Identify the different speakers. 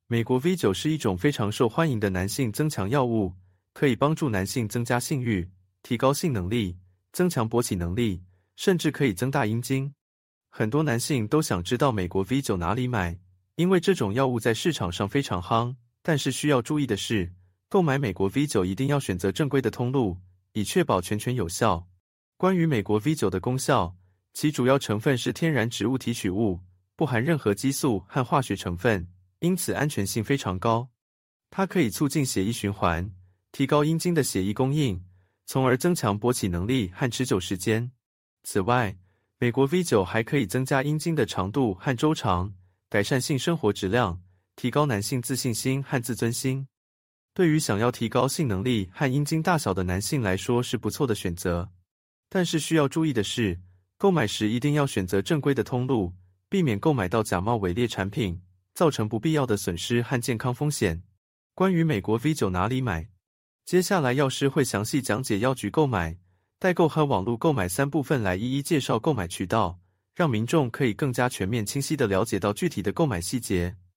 Speaker 1: 美国 V9是一种非常受欢迎的男性增强药物，可以帮助男性增加性欲、提高性能力、增强勃起能力，甚至可以增大阴茎。很多男性都想知道美国 V9哪里买，因为这种药物在市场上非常夯。但是需要注意的是，购买美国 V9一定要选择正规的通路，以确保全权有效。关于美国 V9的功效，其主要成分是天然植物提取物，不含任何激素和化学成分，因此安全性非常高。它可以促进血液循环，提高阴茎的血液供应，从而增强勃起能力和持久时间。此外，美国 V9还可以增加阴茎的长度和周长，改善性生活质量，提高男性自信心和自尊心。对于想要提高性能力和阴茎大小的男性来说是不错的选择。但是需要注意的是，购买时一定要选择正规的通路，避免购买到假冒伪劣产品，造成不必要的损失和健康风险。关于美国 V9哪里买，接下来药师会详细讲解药局购买、代购和网络购买3部分来一一介绍购买渠道，让民众可以更加全面清晰地了解到具体的购买细节。